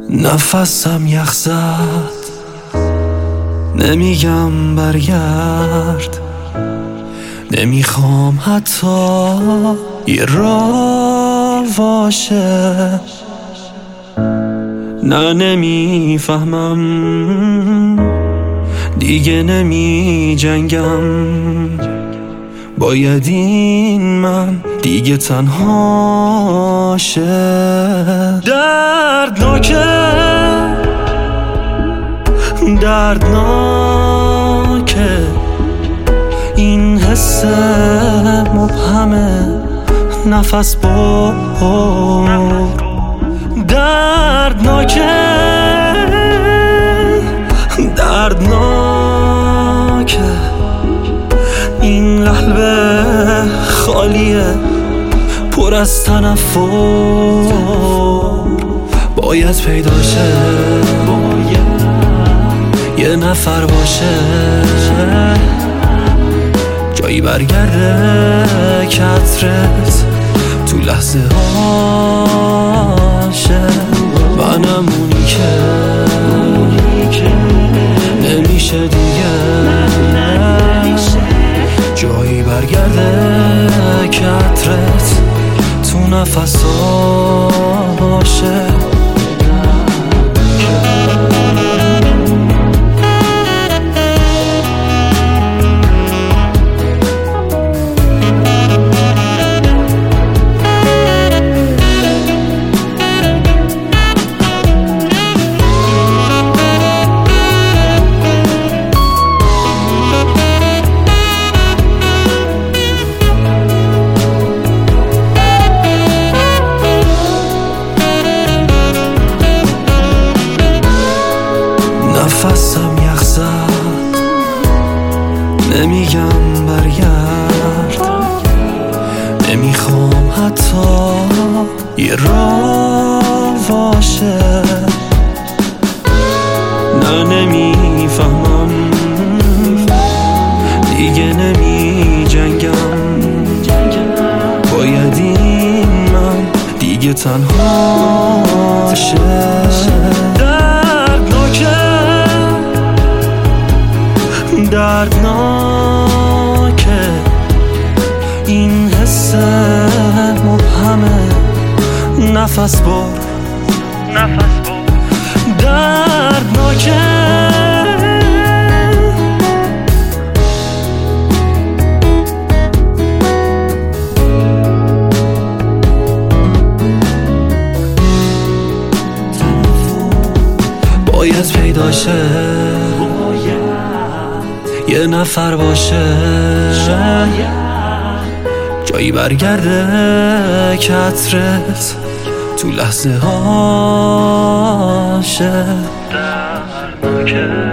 نفسم یخ زد، نمیگم برگرد، نمیخوام حتی یه راه باشه. نه نمیفهمم، دیگه نمی جنگم، باید این من دیگه تنها شه. دردناکه، دردناکه این حس مبهمه، نفس بر. دردناکه، دردناکه این قلب خالیه، پر از تنفر، باید پیدا شه، یه نفر باشه، جایی برگرده که عطرت تو لحظه هاشه. منم اونی که نمیشه دیگه، جایی برگرده که عطرت تو نفساشه. نفسم یخ زد، نمیگم برگرد، نمیخوام حتی یه راه باشه. نه نمیفهمم، دیگه نمی جنگم، باید این من دیگه تنها شه. دردناکه این حس مبهمه، نفس بر. دردناکه باید پیدا شه، یه نفر باشه، جایی برگرده که عطرت تو لحظه هاشه.